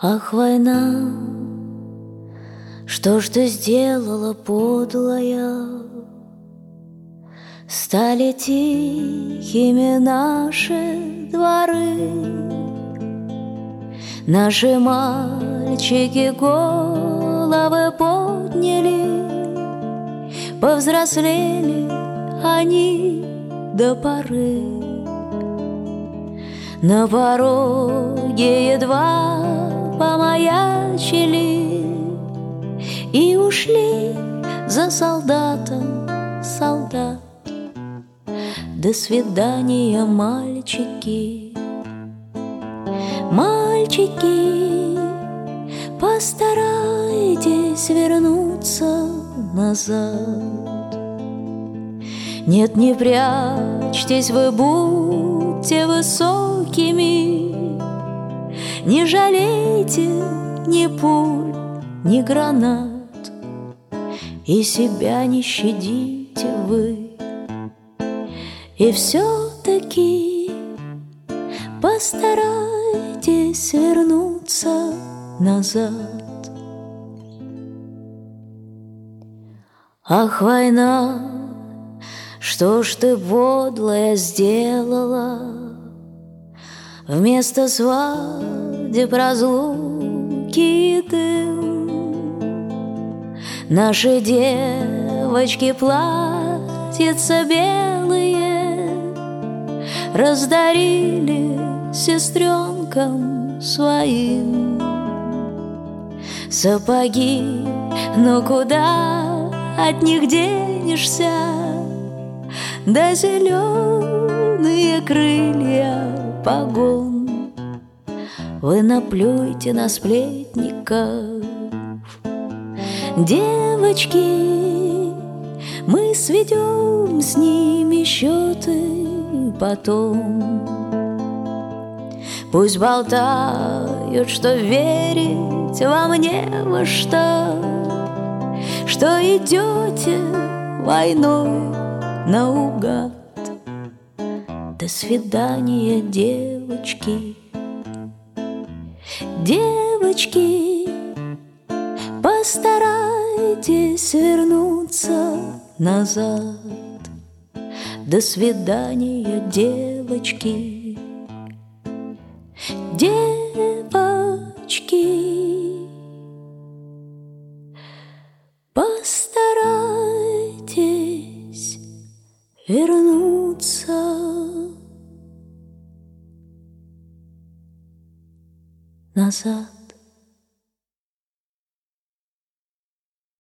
Ах, война, что ж ты сделала, подлая? Стали тихими наши дворы, наши мальчики головы подняли, повзрослели они до поры. На пороге едва помаячили и ушли за солдатом солдат. До свидания, мальчики, мальчики, постарайтесь вернуться назад. Нет, не прячьтесь вы, будьте высокими, не жалейте ни пуль, ни гранат, и себя не щадите вы. И все-таки постарайтесь вернуться назад. Ах, война, что ж ты, подлая, сделала? Вместо свадеб разлуки и дым. Наши девочки платьица белые раздарили сестренкам своим. Сапоги, но куда от них денешься? Да зеленые крылья погон. Вы наплюйте на сплетников, девочки, мы сведем с ними счеты потом. Пусть болтают, что верить вам не во что идете войной наугад. До свидания, девочки, девочки, постарайтесь вернуться назад. До свидания, девочки, девочки, постарайтесь вернуться назад.